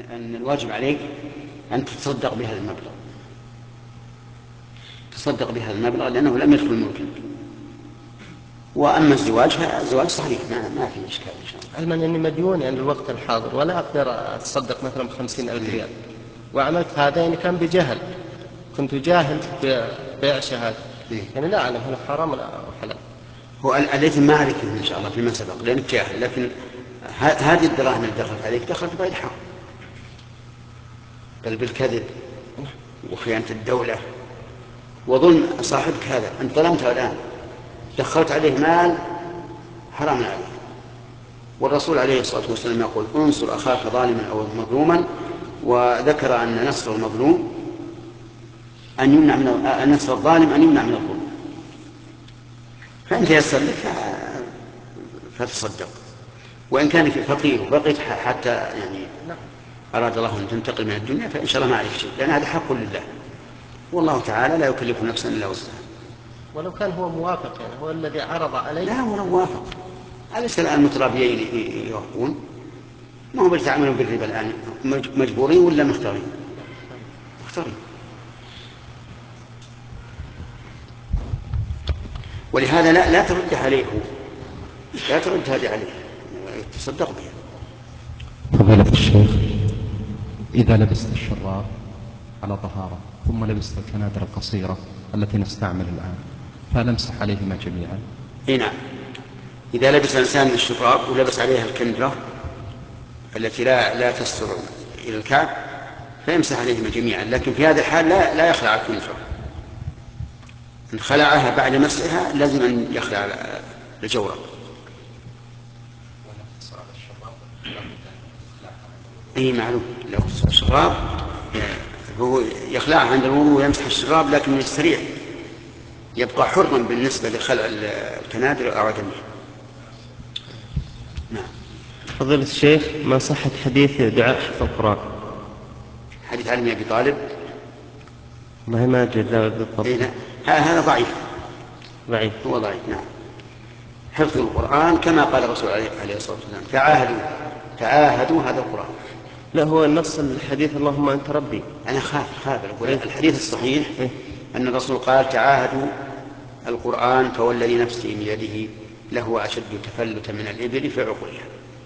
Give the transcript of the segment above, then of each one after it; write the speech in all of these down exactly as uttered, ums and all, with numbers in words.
أن الواجب عليك أن تتصدق بهذا المبلغ، تصدق بهذا المبلغ لأنه لم يدخل ملكا. وأما الزواج فالزواج صحيح ما, ما في إشكال إن شاء الله. علما أني مديون يعني الوقت الحاضر ولا أقدر أتصدق مثلا بخمسين ألف ريال، وعملت هذا يعني كان بجهل، كنت جاهل ببيع شهادة، يعني لا أعلم هل حرام ولا حلال. هو الإثم ما عليك إن شاء الله فيما سبق لأنك جاهل، لكن هذه الدراهم اللي دخلت عليك دخلت بغير حق، بل بالكذب وخيانة الدولة وظلم صاحبك. هذا أنت ظلمته الآن، دخلت عليه مال حرام عليك. والرسول عليه الصلاة والسلام يقول انصر أخاك ظالما أو مظلوما، وذكر أن نصر المظلوم أن يمنع من أن نصر الظالم أن يمنع من الظلم. فأنت يسر لك فتصدق، وإن كان فقير وبقيت حتى يعني أراد الله أن تنتقل من الدنيا فإن شاء الله ما عليك شيء، لأن هذا حق لله، والله تعالى لا يكلف نفسا إلا وسعها. ولو كان هو موافق يعني هو الذي عرض عليه. لا هو موافق. أليس الآن المترابيين يوافقون؟ ما هم يتعاملون بالربا الآن مجبورين ولا مختارين؟ مختارين. ولهذا لا لا ترد عليه، لا ترد هذه عليه، تصدق بها. فضيلة الشيخ، إذا لبست الشراب على طهارة ثم لبست الكنادر القصيرة التي نستعمل الآن، فهل أمسح عليهما جميعا؟ اي نعم، إذا لبس الإنسان الشراب ولبس عليها الكندرة التي لا لا تستر إلى الكعب فيمسح عليهما جميعا، لكن في هذا الحال لا لا يخلع الكندرة. إن خلعها بعد مسحها لازم أن يخلع الجورب. اي معلوم، لو الشراب هو يخلعها عند الوضوء ويمسح الشراب، لكن من السريع يبقى حرا بالنسبة لخلع الكنادر أو عدمه. نعم. فضيلة الشيخ، ما صحة حديث دعاء حفظ القرآن؟ حديث علي بن أبي طالب؟ والله ما أدري بالضبط. إيه هذا ضعيف. ضعيف. هو ضعيف نعم. حفظ القرآن كما قال الرسول عليه الصلاة والسلام تعاهدوا تعاهدوا هذا القرآن. لا هو النص الحديث اللهم أنت ربي. أنا خاف خاف أقول إيه؟ الحديث الصحيح إيه؟ أن الرسول قال تعاهدوا القرآن فوالذي نفسي بيده لهو أشد تفلتا من الإبل في عقولها.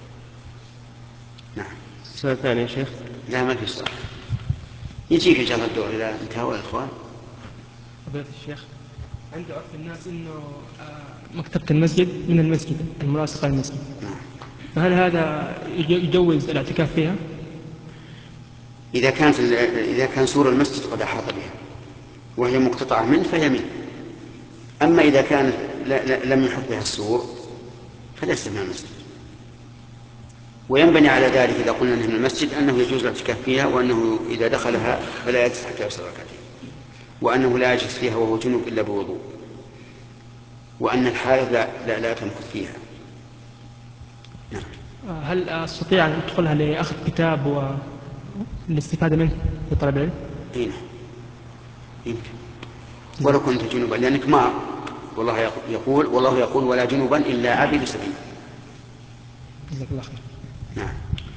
نعم. سؤال ثاني يا شيخ. لا ما في سؤال، يجيك إن شاء الله الدور إذا انتهوا الإخوان. فضيلة الشيخ، عند عرف الناس أنه مكتبة المسجد من المسجد الملاصقة للمسجد، نعم. فهل هذا يجوز الاعتكاف فيها؟ إذا كانت إذا كان سور المسجد قد أحاط بها وهي مقتطعة منه فهي منه. أما إذا كان لم يحط بها السور فليس من المسجد. وينبني على ذلك إذا قلنا أنه من المسجد أنه يجوز الاعتكاف فيها، وأنه إذا دخلها فلا يجلس حتى يصلي ركعتين، وأنه لا يجلس فيها وهو جنوب إلا بوضوء، وأن الحائض لا, لا, لا تمكث فيها. نعم. هل أستطيع أن أدخلها لأخذ كتاب والاستفادة منه لطلب العلم؟ إيه يمكن ولو كنت جنوبا، لأنك ما والله يقول والله يقول ولا جنوبا إلا عابر سبيل. جزاك الله خير. نعم.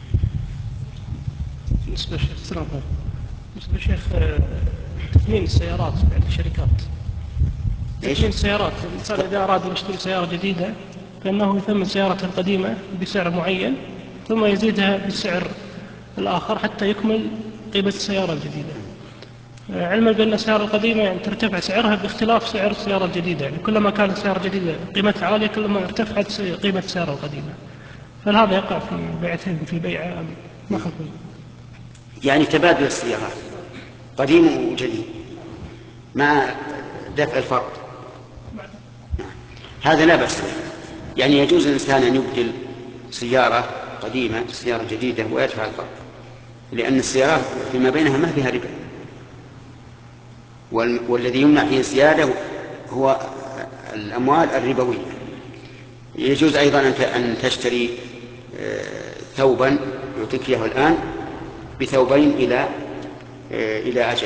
بالنسبة للشيخ السلام عليكم. بالنسبة للشيخ تثمين السيارات عند الشركات. تثمين السيارات، الإنسان إذا أراد أن يشتري سيارة جديدة فإنه يثمن سيارته القديمة بسعر معين ثم يزيدها بالسعر الآخر حتى يكمل قيمة السيارة الجديدة، علما بأن السيارة القديمة يعني ترتفع سعرها باختلاف سعر السيارة الجديدة، يعني كلما كانت السيارة الجديدة قيمتها عالية كلما ارتفعت قيمة السيارة القديمة. هل هذا يقع في بيعتين في بيع ما حكم؟ يعني تبادل السيارات قديم وجديد مع دفع الفرق هذا لا بأس به. يعني يجوز للإنسان أن يبدل سيارة قديمة سيارة جديدة ويدفع الفرق، لأن السيارات فيما بينها ما فيها ربا، والذي يمنع فيه الزيادة هو الأموال الربوية. يجوز أيضا أن تشتري ثوبا يعطيك إياه الآن بثوبين إلى إلى أجل،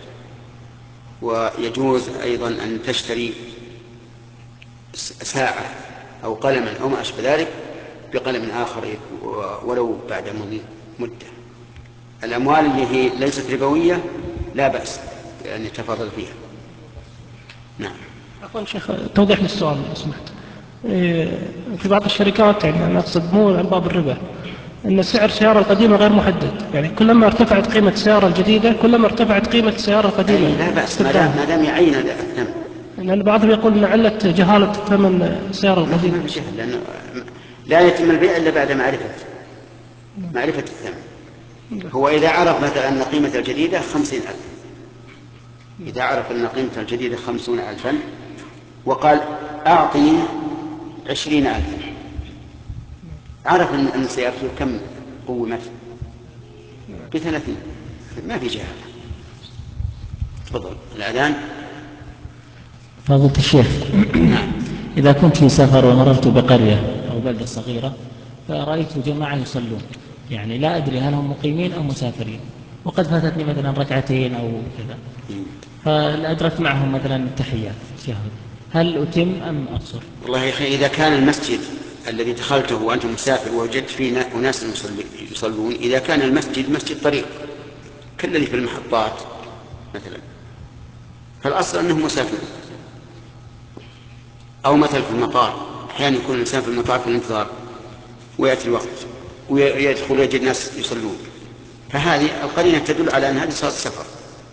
ويجوز أيضا أن تشتري ساعة أو قلما أو ما أشبه ذلك بقلم آخر ولو بعد مدة. الأموال اللي هي ليست ربوية لا بأس أن يتفاضل فيها. نعم. عفوا شيخ، توضيح للسؤال لو سمحت. في بعض الشركات، يعني أنا أقصد مو عن باب الربا، أن سعر السيارة القديمة غير محدد، يعني كلما ارتفعت قيمة السيارة الجديدة كلما ارتفعت قيمة السيارة القديمة. لا بأس ما دام يعين الثمن. لأن بعضهم يقول أن علة جهالة ثمن السيارة القديمة. ما جهل، لأنه لا يتم البيع إلا بعد معرفة معرفة الثمن. هو إذا عرف مثلا أن قيمة الجديدة خمسين ألف، إذا عرف أن قيمة الجديدة خمسون ألفا وقال أعطني عشرين ألفا، عرف أن سيارته كم قومت بثلاثين، ما في جهة. تفضل الأذان. فضيلة الشيخ، إذا كنت في سفر ومررت بقرية أو بلدة صغيرة فرأيت جماعة يصلون، يعني لا أدري هل هم مقيمين أو مسافرين، وقد فاتتني مثلا ركعتين أو كذا، فأدركت معهم مثلا التحيات التشهد، هل أتم أم أقصر؟ والله يا أخي، إذا كان المسجد الذي دخلته وأنت مسافر ووجدت فيه أناس يصلون، إذا كان المسجد مسجد طريق كالذي في المحطات مثلا، فالأصل أنهم مسافرون. أو مثلا في المطار، أحيانا يكون الإنسان في المطار في الانتظار ويأتي الوقت ويدخل ويجد الناس يصلون، فهذه القرينة تدل على أن هذه صلاة سفر.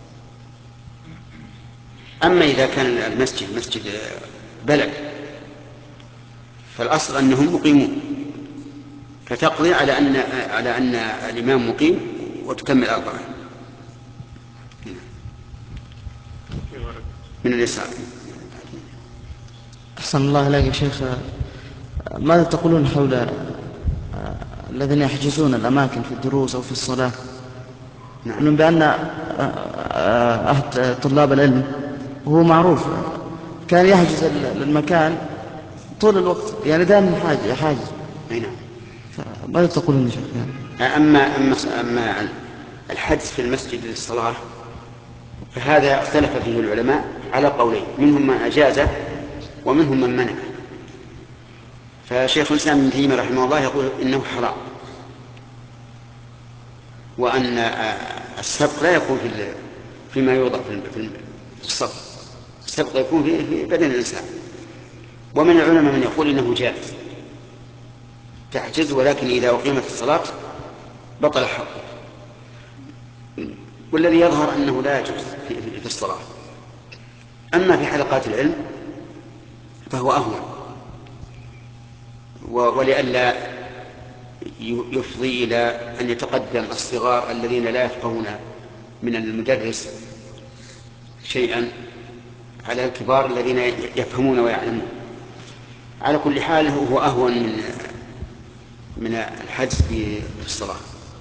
أما إذا كان المسجد مسجد بلد فالأصل أنهم مقيمون، فتقضي على أن على أن الإمام مقيم وتكمل أربعة من اليسار. أحسن الله إليك يا شيخ، ماذا تقولون حول الذين يحجزون الأماكن في الدروس أو في الصلاة؟ نعم. بأن أحد طلاب العلم وهو معروف كان يحجز المكان طول الوقت، يعني دائما حاجز حاجز. نعم. ماذا تقولون يا شيخ؟ أما أما أما الحجز في المسجد للصلاة فهذا اختلف فيه العلماء على قولين، منهم من أجازه ومنهم من منع. فشيخ الإسلام ابن تيمية رحمه الله يقول إنه حرام، وأن السبق لا يكون في فيما يوضع في الصف، السبق يكون في بدن الإنسان. ومن العلماء من يقول إنه جائز تحجز، ولكن إذا أقيمت الصلاة بطل حقه. والذي يظهر أنه لا يجوز في الصلاة. أما في حلقات العلم فهو أهون، ولئلا يفضي إلى أن يتقدم الصغار الذين لا يفقهون من المدرس شيئا على الكبار الذين يفهمون ويعلمون. على كل حال هو أهون من من الحجز في الصلاة.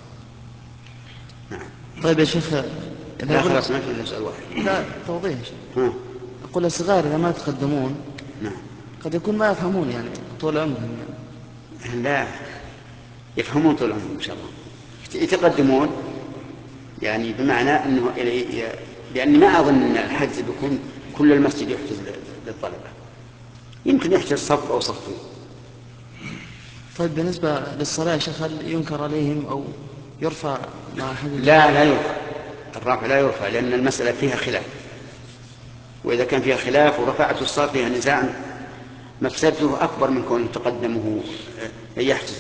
نعم. طيب يا شيخ، لا خلاص ما في إلا سؤال واحد. لا توضيح يا شيخ. أقول الصغار إذا ما تقدمون نعم قد يكون ما يفهمون يعني طول عمرهم يعني. لا يفهمون طول عمرهم إن شاء الله، يتقدمون يعني بمعنى أنه لأني ما أظن أن الحجز بيكون كل المسجد يحجز للطلبة، يمكن يحجز صف أو صفين. طيب بالنسبة للصلاة يا شيخ، هل ينكر عليهم أو يرفع مع حد؟ لا لا يرفع، الرفع لا يرفع، لأن المسألة فيها خلاف، وإذا كان فيها خلاف ورفعت الصلاة فيها نزاع مفسدته أكبر من كونه تقدمه يحجز.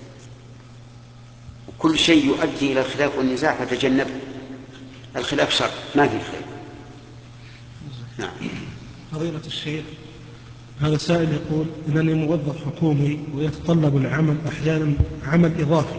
كل شيء يؤدي إلى الخلاف والنزاع فتجنبه، الخلاف شر ما فيه خير. نعم. فضيلة الشيخ، هذا سائل يقول إنني موظف حكومي ويتطلب العمل أحيانا عمل إضافي،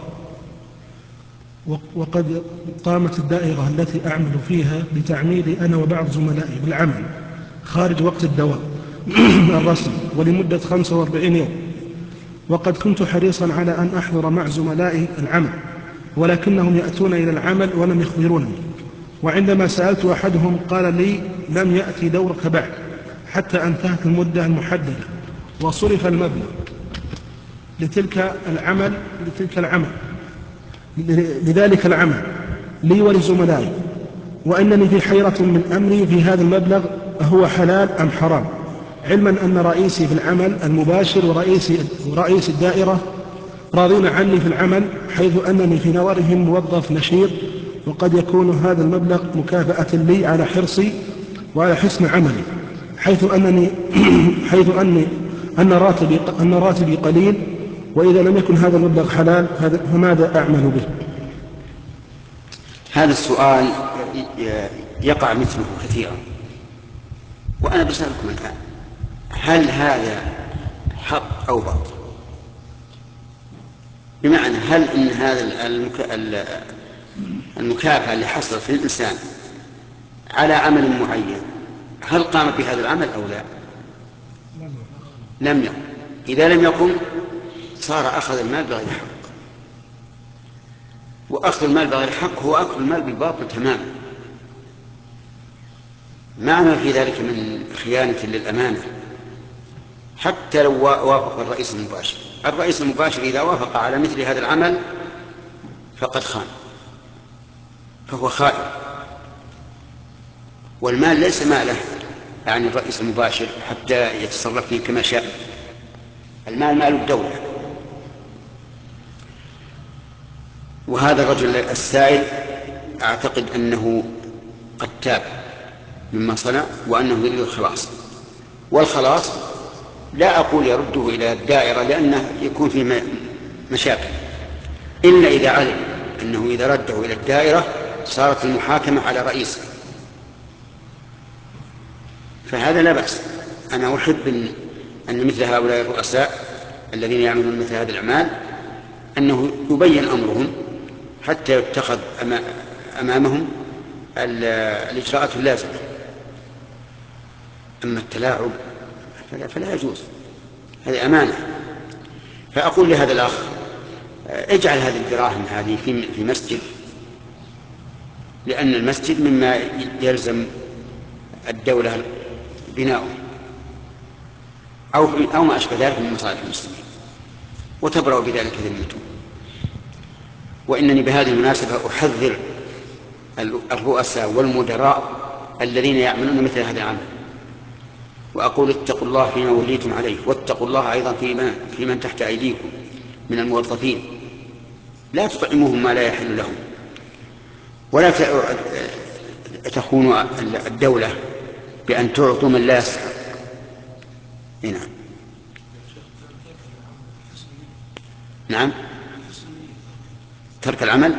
وقد قامت الدائرة التي أعمل فيها بتعميدي أنا وبعض زملائي بالعمل خارج وقت الدوام الرسمي ولمدة خمسة وأربعين يوم، وقد كنت حريصا على أن أحضر مع زملائي العمل، ولكنهم يأتون إلى العمل ولم يخبرونني، وعندما سألت أحدهم قال لي لم يأتي دورك بعد حتى انتهت المدة المحددة وصرف المبلغ لتلك العمل لتلك العمل لذلك العمل لي ولزملائي، وإنني في حيرة من أمري في هذا المبلغ هو حلال أم حرام، علما أن رئيسي في العمل المباشر ورئيس ورئيس الدائرة راضين عني في العمل، حيث أنني في نظرهم موظف نشيط وقد يكون هذا المبلغ مكافأة لي على حرصي وعلى حسن عملي، حيث أنني حيث أني أن راتبي أن راتبي قليل، وإذا لم يكن هذا المبلغ حلال فماذا أعمل به؟ هذا السؤال يقع مثله كثيرا، وأنا بسألكم الآن: هل هذا حق أو باطل؟ بمعنى هل إن هذا المكافأة اللي حصلت للإنسان على عمل معين هل قام بهذا العمل أو لا؟ لم يقم. إذا لم يقم صار أخذ المال بغير حق، وأخذ المال بغير حق هو أخذ المال بالباطل تماما، ما ما في ذلك من خيانة للأمانة. حتى لو وافق الرئيس المباشر، الرئيس المباشر إذا وافق على مثل هذا العمل فقد خان، فهو خائن، والمال ليس ماله يعني الرئيس المباشر حتى يتصرف فيه كما شاء، المال مال الدولة. وهذا الرجل السائل أعتقد أنه قد تاب مما صنع وأنه يريد الخلاص، والخلاص لا أقول يرده إلى الدائرة لأنه يكون في مشاكل، إلا إذا علم أنه إذا رده إلى الدائرة صارت المحاكمة على رئيسه، فهذا لا بأس. أنا أحب أن, أن مثل هؤلاء الرؤساء الذين يعملون مثل هذه الأعمال أنه يبين أمرهم حتى يتخذ أمامهم الإجراءات اللازمة. أما التلاعب فلا يجوز، هذه أمانة. فأقول لهذا الأخ: اجعل هذه الدراهم هذه في مسجد، لأن المسجد مما يلزم الدولة بناؤه، أو أو ما أشبه ذلك من مصالح المسلمين، وتبرأ بذلك ذمته. وإنني بهذه المناسبة أحذر الرؤساء والمدراء الذين يعملون مثل هذا العمل، وأقول: اتقوا الله فيما وليتم عليه، واتقوا الله أيضا في, في من تحت أيديكم من الموظفين، لا تطعموهم ما لا يحل لهم، ولا تخونوا الدولة بأن تعطوا من لا يستحق. نعم نعم ترك العمل.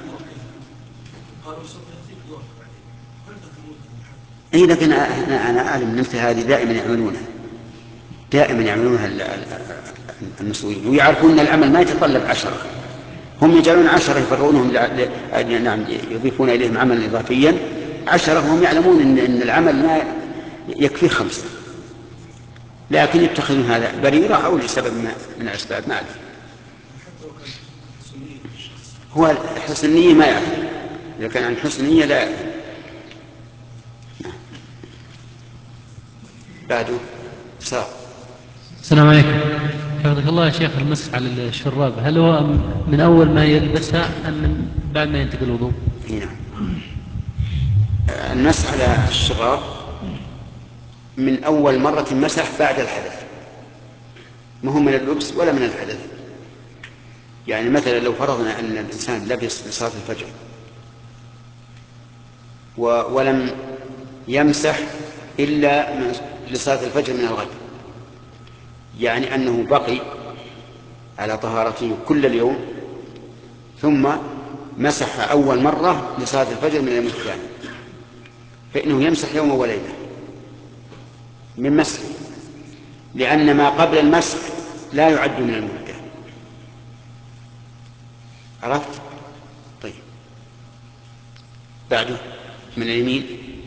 اي لكن انا انا اعلم مثل هذه دائما يعملونها دائما يعملونها المسؤولين، ويعرفون ان العمل ما يتطلب عشرة، هم يجعلون عشرة يفرغونهم نعم يضيفون اليهم عملا اضافيا عشرة، هم يعلمون ان ان العمل ما يكفي خمسة، لكن يتخذون هذا بريرة او لسبب ما من الاسباب ما اعرف. هو حسن النية ما يعرف، اذا كان عن حسن النية لا يعرف. بعده صار. السلام عليكم. حفظك الله يا شيخ، المسح على الشراب هل هو من أول ما يلبسها أم من بعد ما ينتقل الوضوء؟ نعم، المسح على الشراب من أول مرة مسح بعد الحدث، ما هو من اللبس ولا من الحدث. يعني مثلا لو فرضنا أن الإنسان لبس لصلاة الفجر ولم يمسح إلا لصلاة الفجر من الغد، يعني أنه بقي على طهارته كل اليوم ثم مسح أول مرة لصلاة الفجر من اليوم الثاني، فإنه يمسح يوم وليلة من مسح، لأن ما قبل المسح لا يعد من المدة. عرفت؟ طيب بعده من اليمين.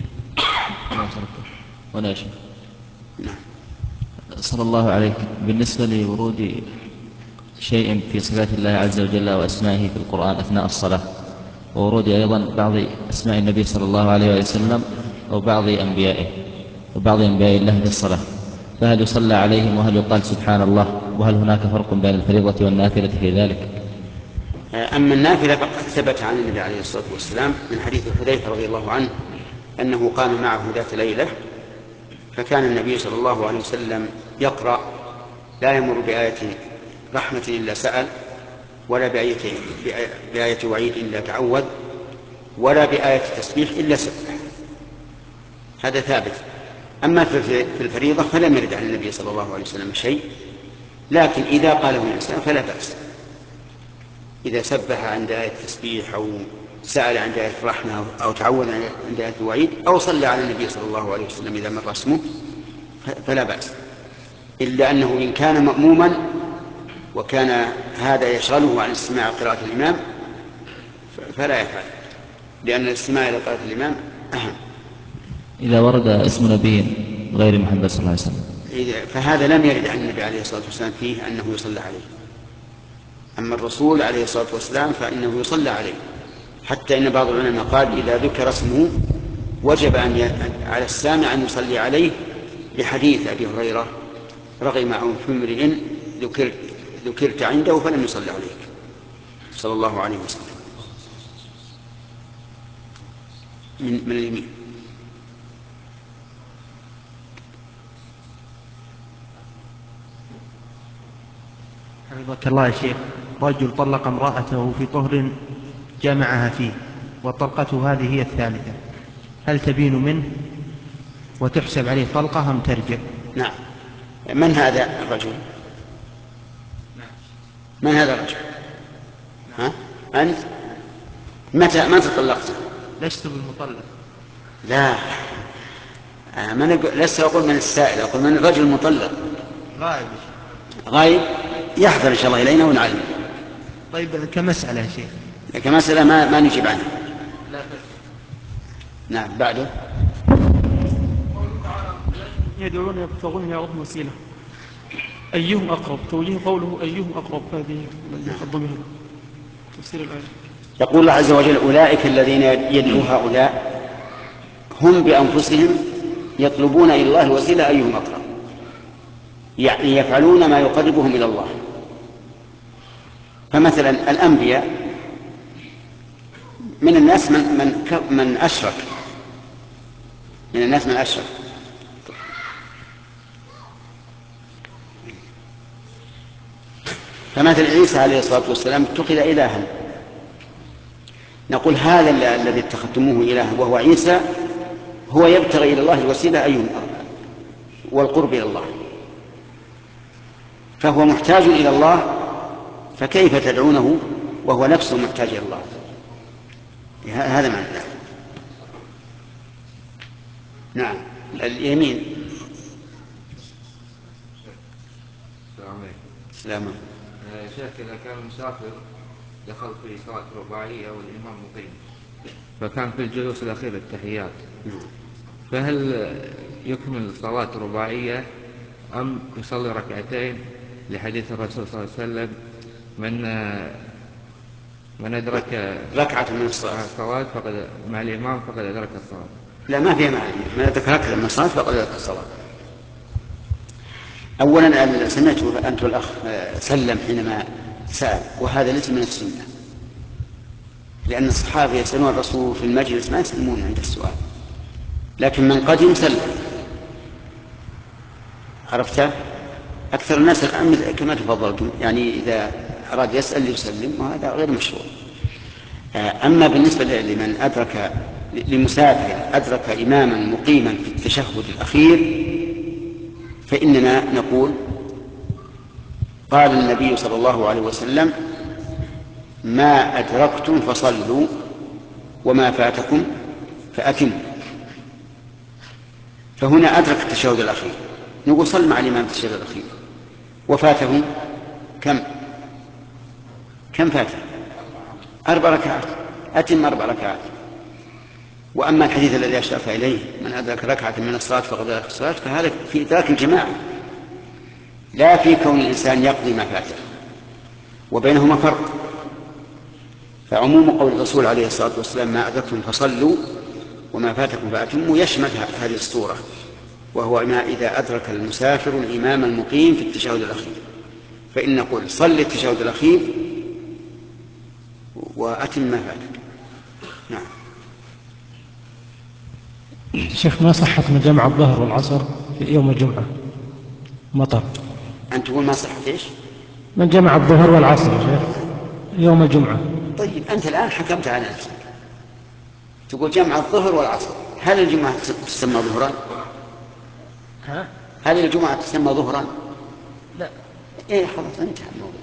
ولا شيء. نعم. صلى الله عليك. بالنسبة لورود شيء في صفات الله عز وجل وأسمائه في القرآن أثناء الصلاة، وورود أيضا بعض أسماء النبي صلى الله عليه وسلم أو بعض أنبيائه وبعض أنبياء الله في الصلاة، فهل يصلى عليهم وهل يقال سبحان الله؟ وهل هناك فرق بين الفريضة والنافلة في ذلك؟ أما النافلة فقد ثبت عن النبي عليه الصلاة والسلام من حديث حذيفة رضي الله عنه أنه قام معه ذات ليلة، فكان النبي صلى الله عليه وسلم يقرأ لا يمر بآية رحمة إلا سأل، ولا بآية, بآية وعيد إلا تعوذ، ولا بآية التسبيح إلا سبح، هذا ثابت. أما في الفريضة فلم يرد عن النبي صلى الله عليه وسلم شيء، لكن إذا قاله الإنسان فلا بأس، إذا سبح عند آية التسبيح أو سأل عند آية الرحمة أو تعوذ عند آية الوعيد أو صلى على النبي صلى الله عليه وسلم إذا مر اسمه فلا بأس، إلا أنه إن كان مأموما وكان هذا يشغله عن استماع قراءة الإمام فلا يفعل، لأن الاستماع إلى قراءة الإمام أهم. إذا ورد اسم نبي غير محمد صلى الله عليه وسلم فهذا لم يرد عن النبي عليه الصلاة والسلام فيه أنه يصلى عليه. أما الرسول عليه الصلاة والسلام فإنه يصلى عليه، حتى إن بعض العلماء قال إذا ذكر اسمه وجب أن ي... على السامع أن يصلي عليه، لحديث أبي هريرة رغم أنف امرئ ذكرت ذكرت عنده فلم يصلي عليك صلى الله عليه وسلم. من, من اليمين. حفظك الله يا شيخ، رجل طلق امرأته في طهر جامعها فيه وطلقته هذه هي الثالثة، هل تبين منه وتحسب عليه طلقة أم ترجع؟ نعم. من هذا الرجل؟ من هذا الرجل؟ ها؟ أنت؟ متى متى طلقته؟ لست بالمطلق. لا، من لست أقول من السائل، أقول من الرجل المطلق. غائب. غايب يحضر إن شاء الله إلينا ونعلم. طيب كمسألة يا شيخ. كمسألة ما ما نجيب عنها. لا بس. نعم بعده. يدعون يبتغون إلى ربهم وسيلة، أيهم أقرب؟ توجيه قوله أيهم أقرب هذه الضمير تفسير الآية. يقول الله عز وجل أولئك الذين يدعو هؤلاء هم بأنفسهم يطلبون إلى الله الوسيلة أيهم أقرب، يعني يفعلون ما يقربهم إلى الله. فمثلا الأنبياء من الناس من, من, من أشرك، من الناس من أشرك. فمثل عيسى عليه الصلاة والسلام اتخذ إلها، نقول هذا الذي اتخذتموه إلها وهو عيسى هو يبتغي إلى الله الوسيلة أيهم والقرب إلى الله، فهو محتاج إلى الله، فكيف تدعونه وهو نفسه محتاج إلى الله؟ هذا معنى ذلك. نعم اليمين. السلام عليكم. السلام عليكم. يا شيخ إذا كان مسافر دخل في صلاة رباعية والإمام مقيم فكان في الجلوس الأخير التحيات، فهل يكمل صلاة رباعية أم يصلي ركعتين لحديث الرسول صلى الله عليه وسلم من من أدرك ركعة من الصلاة فقد مع الإمام فقد أدرك الصلاة؟ لا، ما فيها معنى، من أدرك ركعة من الصلاة فقد أدرك الصلاة. أولا سمعت أنت والأخ سلم حينما سأل، وهذا ليس من السنة، لأن الصحابة يسألون الرسول في المجلس ما يسلمون عند السؤال، لكن من قدم سلم. عرفت؟ أكثر الناس الآن كما تفضلتم، يعني إذا أراد يسأل يسلم، وهذا غير مشروع. أما بالنسبة لمن أدرك لمسافر أدرك إماما مقيما في التشهد الأخير فإننا نقول قال النبي صلى الله عليه وسلم ما أدركتم فصلوا وما فاتكم فأتموا. فهنا أدرك التشهد الأخير، نقول صل مع الإمام في التشهد الأخير. وفاته كم كم فاته؟ أربع ركعات، أتم أربع ركعات. وأما الحديث الذي أشرف إليه من أدرك ركعة من الصلاة فقد أدرك الصلاة، فهذا في إدراك الجماعة، لا في كون الإنسان يقضي ما فاته، وبينهما فرق. فعموم قول الرسول عليه الصلاة والسلام ما أدركتم فصلوا وما فاتكم فأتموا يشمل هذه الصورة، وهو ما إذا أدرك المسافر الإمام المقيم في التشهد الأخير، فإن نقول صل التشهد الأخير وأتم ما فاتك. نعم. شيخ ما صحت من جمع الظهر والعصر في يوم الجمعة مطر؟ أنت تقول ما صحت إيش؟ من جمع الظهر والعصر يا شيخ يوم الجمعة. طيب أنت الآن حكمت على نفسك، تقول جمع الظهر والعصر، هل الجمعة تسمى ظهرا؟ ها؟ هل الجمعة تسمى ظهرا؟ لا. إيه خلاص انتهى الموضوع.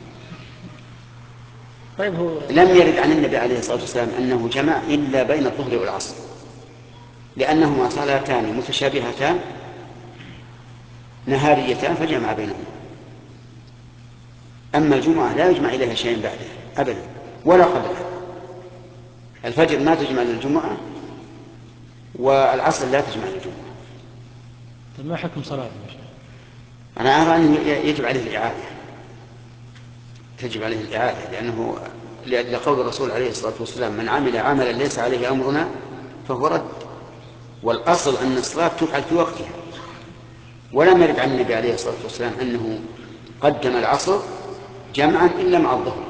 طيب هو لم يرد عن النبي عليه الصلاة والسلام أنه جمع إلا بين الظهر والعصر، لأنهما صلاتان متشابهتان نهاريتان فجمع بينهما. أما الجمعة لا يجمع إليها شيء بعدها أبدا ولا قبلها. الفجر ما تجمع للجمعة والعصر لا تجمع للجمعة. طيب ما حكم صلاة يا شيخ؟ أنا أرى أنه يجب عليه الإعادة، تجب عليه الإعادة، لأنه لقول الرسول عليه الصلاة والسلام من عمل عملا ليس عليه أمرنا فهو رد. والأصل أن الصلاة تفعل في وقتها، ولم يرد عن النبي عليه الصلاة والسلام أنه قدم العصر جمعا إلا مع الظهر،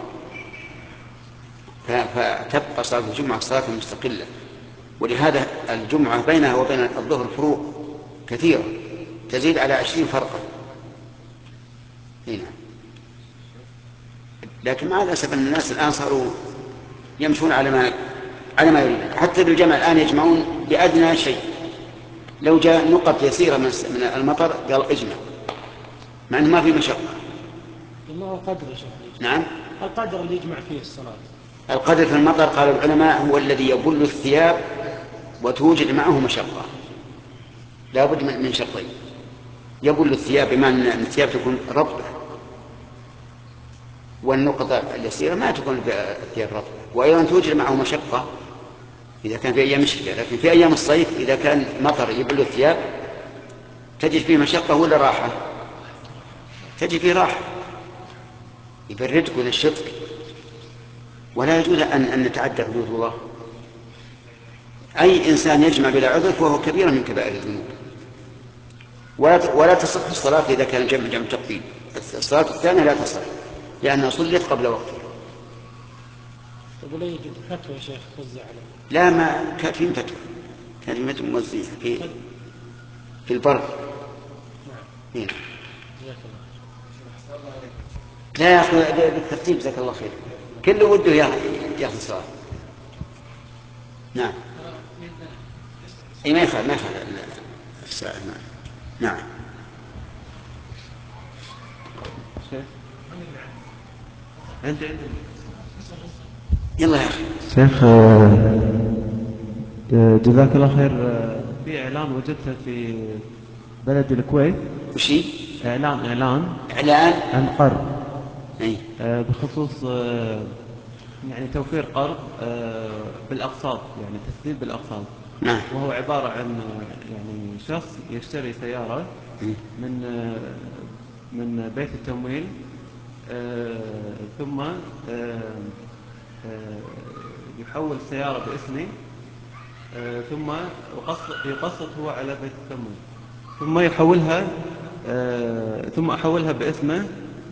فتبقى صلاة الجمعة صلاة مستقلة. ولهذا الجمعة بينها وبين الظهر فروق كثيرة تزيد على عشرين فرقا هنا. لكن مع الأسف أن الناس الآن صاروا يمشون على ما على ما يريدون، حتى بالجمع الآن يجمعون بأدنى شيء. لو جاء نقط يسيرة من المطر قال اجمع، مع أنه ما في مشقة. ما هو القدر يا شيخ؟ نعم، القدر اللي يجمع فيه الصلاة. القدر في المطر قال العلماء هو الذي يبل الثياب وتوجد معه مشقة، لا بد من شرطين: يبل الثياب بمعنى أن الثياب تكون رطبة، والنقطة اليسيرة ما تكون الثياب رطبة، وأيضا توجد معه مشقة إذا كان في أيام الشتاء. لكن في أيام الصيف إذا كان مطر يبل الثياب تجد فيه مشقة ولا راحة؟ تجد فيه راحة، يبردك وينشطك. ولا يجوز أن أن نتعدى حدود الله. أي إنسان يجمع بلا عذر فهو كبير من كبائر الذنوب. ولا ولا تصح الصلاة إذا كان جمع جمع تقديم. الصلاة الثانية لا تصح لأنها صلت قبل وقتها. طيب ولا يوجد فتوى يا شيخ توزع عليه؟ لا، ما كاتبين فتوى، كاتبين فتوى موزعين في في البر. نعم. لا يا أخي بالترتيب جزاك الله خير، كل وده ياخذ الصلاة. نعم. اي ما يخالف ما يخالف الساعة. نعم. انت يلا يا اخي. شيخ جزاك الله خير، في اعلان وجدته في بلد الكويت. وشي؟ اعلان اعلان اعلان عن قرض، اي بخصوص يعني توفير قرض بالاقساط، يعني تسديد بالاقساط. نعم. وهو عبارة عن يعني شخص يشتري سيارة من من بيت التمويل، ثم يحول السيارة باسمه، ثم يقسط هو على بيت التمويل، ثم يحولها ثم أحولها باسمه،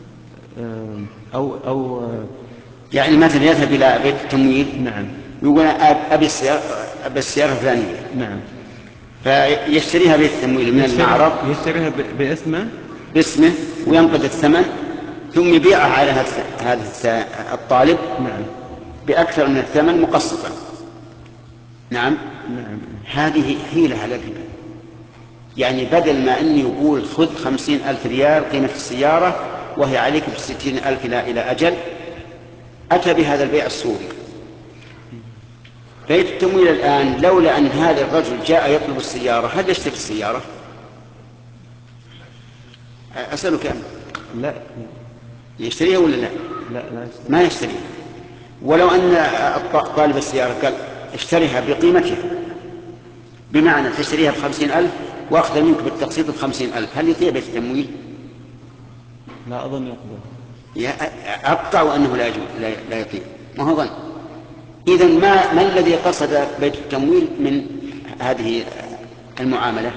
أو أو يعني مثلا يذهب إلى بيت التمويل. نعم. يقول أبي السيارة أبي السيارة الفلانية. نعم. فيشتريها بيت التمويل من المعرض، يشتريها باسمه باسمه وينقذ الثمن، ثم يبيعها على هذا الطالب. نعم. بأكثر من الثمن مقسطا. نعم. نعم. هذه حيلة على الربا. يعني بدل ما أني يقول خذ خمسين ألف ريال قيمة السيارة وهي عليك بستين ألف لا إلى أجل، أتى بهذا البيع السوري. بيت التمويل الآن لولا أن هذا الرجل جاء يطلب السيارة هل يشتري السيارة؟ أسألك أنت. لا. يشتريها ولا لا؟ لا لا يشتري. ما يشتريها. ولو أن طالب السيارة قال اشتريها بقيمتها، بمعنى تشتريها بخمسين ألف وأخذ منك بالتقسيط بخمسين ألف، هل يطيع بيت التمويل؟ لا أظن يقبل. أقطع أنه لا يجوز، لا يطيع، ما هو ظن. إذن ما ما الذي قصد بيت التمويل من هذه المعاملة؟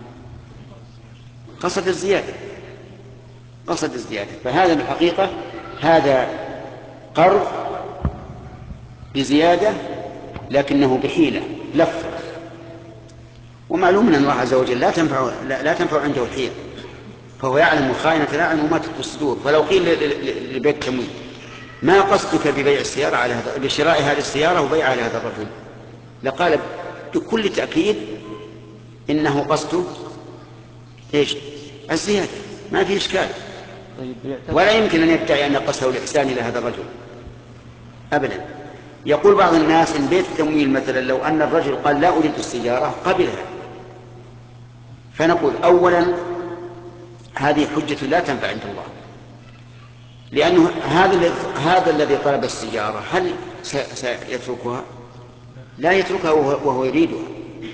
قصد الزيادة، قصد الزيادة. فهذا بالحقيقة هذا قرض بزيادة لكنه بحيلة لف. ومعلوم أن الله عز وجل لا تنفع لا, لا تنفع عنده الحيل، فهو يعلم خائنة الأعين وما تخفي الصدور. فلو قيل لبيت التمويل ما قصدك ببيع السيارة على هذا، بشراء هذه السيارة وبيع على هذا الرجل، لقال بكل تأكيد إنه قصده إيش؟ الزيادة، ما في إشكال. ولا يمكن أن يدعي أن قصده الإحسان إلى هذا الرجل أبدا. يقول بعض الناس إن بيت التمويل مثلا لو أن الرجل قال لا أريد السيارة قبلها، فنقول أولا هذه حجة لا تنفع عند الله، لأنه هذا هذا الذي طلب السيارة هل سيتركها؟ لا يتركها وهو يريدها.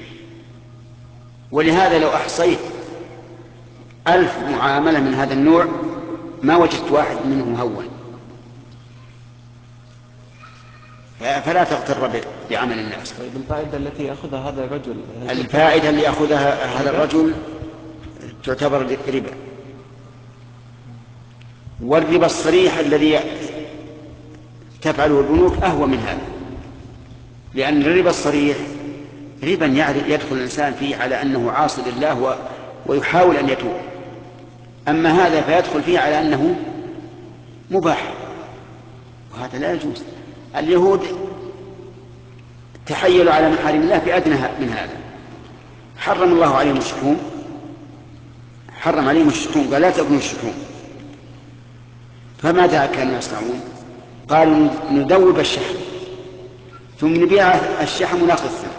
ولهذا لو أحصيت ألف معاملة من هذا النوع ما وجدت واحد منهم هون. فلا تغتر بعمل الناس. طيب الفائدة التي يأخذها هذا الرجل، الفائدة اللي يأخذها هذا الرجل تعتبر ربا. والربا الصريح الذي تفعله البنوك أهون من هذا، لأن الربا الصريح ربا يدخل الإنسان فيه على أنه عاصي لله ويحاول أن يتوب، أما هذا فيدخل فيه على أنه مباح، وهذا لا يجوز. اليهود تحيلوا على محارم الله في أدنى من هذا. حرم الله عليهم الشحوم، حرم عليهم الشحوم، قال لا تأكلوا الشحوم. فماذا كانوا يصنعون؟ قالوا ندوب الشحم ثم نبيع الشحم وناخذ الثمن.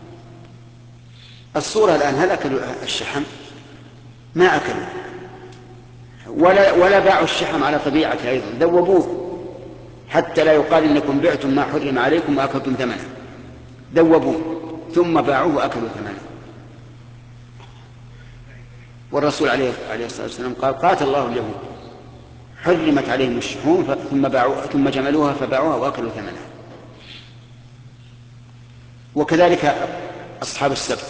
الصورة الآن هل أكلوا الشحم؟ ما أكلوا، ولا, ولا باعوا الشحم على طبيعته أيضا، ذوبوه حتى لا يقال إنكم بعتم ما حرم عليكم وأكلتم ثمنه، ذوبوه ثم باعوه وأكلوا ثمنه. والرسول عليه الصلاة والسلام قال قاتل الله اليهود حرمت عليهم الشحوم ثم باعوا ثم جملوها فباعوها وأكلوا ثمنها. وكذلك أصحاب السبت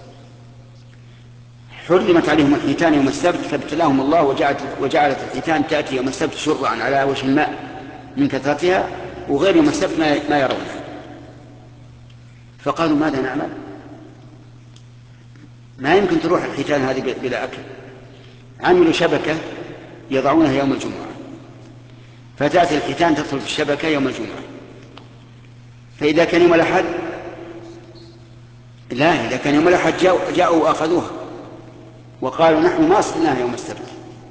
حرمت عليهم الحيتان يوم السبت فابتلاهم الله وجعلت, وجعلت الحيتان تأتي يوم السبت شرعا على وجه الماء من كثرتها، وغير يوم السبت ما يرونها. فقالوا ماذا نعمل؟ ما يمكن تروح الحيتان هذه بلا أكل. عملوا شبكة يضعونها يوم الجمعة، فتأتي الحيتان تدخل في الشبكة يوم الجمعة، فإذا كان يوم الأحد لا إذا كان يوم الأحد جاءوا, جاءوا وأخذوها وقالوا نحن ما صدناها يوم السبت.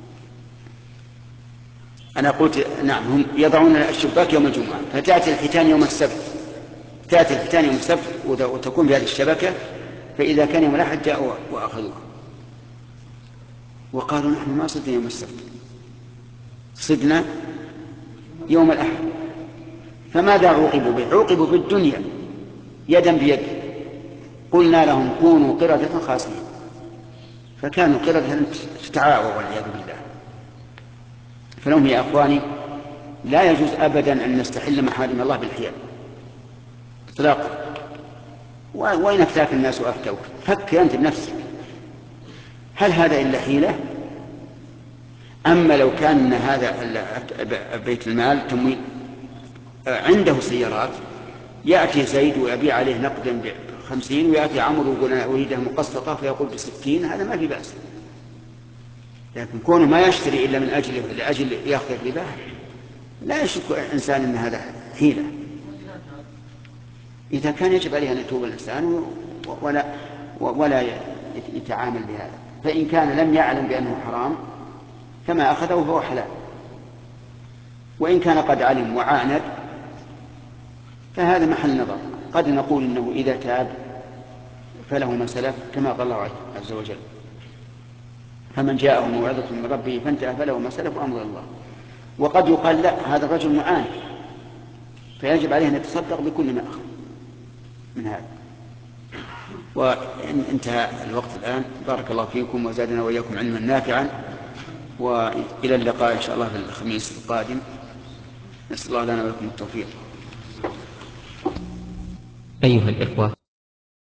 أنا قلت نعم هم يضعون الشباك يوم الجمعة، فتأتي الحيتان يوم السبت، تأتي الحيتان يوم السبت وتكون بهذه الشبكة، فإذا كان يوم الأحد جاءوا وأخذوها وقالوا نحن ما صدنا يوم السبت، صدنا يوم الأحد. فماذا عوقبوا به؟ عوقبوا بالدنيا يدا بيد. قلنا لهم كونوا قردة خاسئين، فكانوا قردة تتعاوى والعياذ بالله. فلهم يا أخواني لا يجوز أبدا أن نستحل محارم الله بالحيل اطلاقا. وين افتاك الناس وأفتوك؟ فكر أنت بنفسك، هل هذا إلا حيلة؟ أما لو كان هذا بيت المال تمويل عنده سيارات، يأتي زيد ويبيع عليه نقدا بخمسين ويأتي عمرو ويقول أنا أريدها مقسطة فيقول بستين، هذا ما في بأس. لكن كونه ما يشتري إلا من أجله لأجل يأخذ الربا لا يشك إنسان أن هذا حيلة. إذا كان يجب عليه أن يتوب الإنسان ولا, ولا يتعامل بهذا. فإن كان لم يعلم بأنه حرام كما أخذه فهو حلال، وإن كان قد علم وعاند فهذا محل نظر. قد نقول إنه إذا تاب فله ما سلف كما قال الله عز وجل فمن جاءه موعظة من ربه فانتهى فله ما سلف وأمر الله. وقد يقال لا هذا الرجل معاند فيجب عليه أن يتصدق بكل ما أخذ من هذا. وانتهى الوقت الآن. بارك الله فيكم وزادنا وإياكم علما نافعا، وإلى اللقاء إن شاء الله في الخميس القادم. نسأل الله لنا ولكم التوفيق. أيها الإخوة،